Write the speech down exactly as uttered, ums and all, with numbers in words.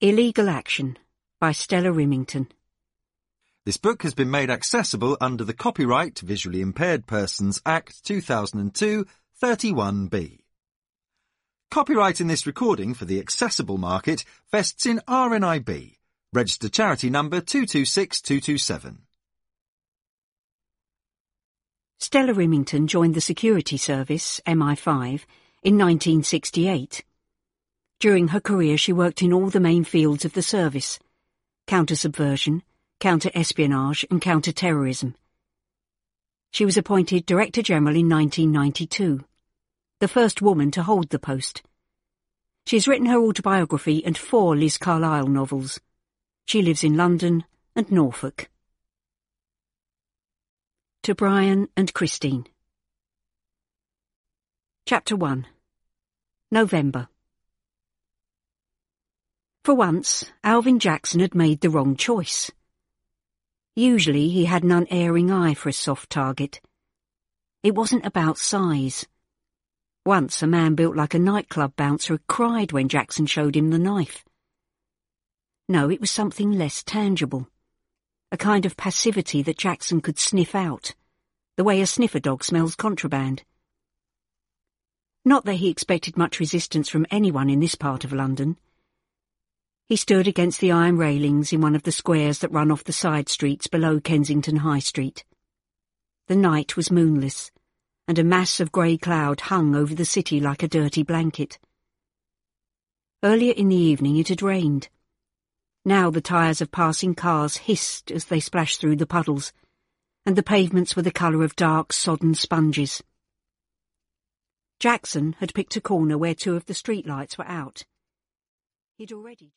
Illegal Action by Stella Rimington. This book has been made accessible under the Copyright Visually Impaired Persons Act two thousand two, thirty-one B. Copyright in this recording for the accessible market vests in R N I B, registered charity number two two six two two seven. Stella Rimington joined the Security Service, M I five, in nineteen sixty-eight. During her career she worked in all the main fields of the service: counter-subversion, counter-espionage and counter-terrorism. She was appointed Director-General in nineteen ninety-two, the first woman to hold the post. She has written her autobiography and four Liz Carlyle novels. She lives in London and Norfolk. To Brian and Christine. Chapter one. November. For once, Alvin Jackson had made the wrong choice. Usually he had an unerring eye for a soft target. It wasn't about size. Once a man built like a nightclub bouncer had cried when Jackson showed him the knife. No, it was something less tangible. A kind of passivity that Jackson could sniff out, the way a sniffer dog smells contraband. Not that he expected much resistance from anyone in this part of London. He stood against the iron railings in one of the squares that run off the side streets below Kensington High Street. The night was moonless, and a mass of grey cloud hung over the city like a dirty blanket. Earlier in the evening it had rained. Now the tyres of passing cars hissed as they splashed through the puddles, and the pavements were the colour of dark, sodden sponges. Jackson had picked a corner where two of the street lights were out. He'd already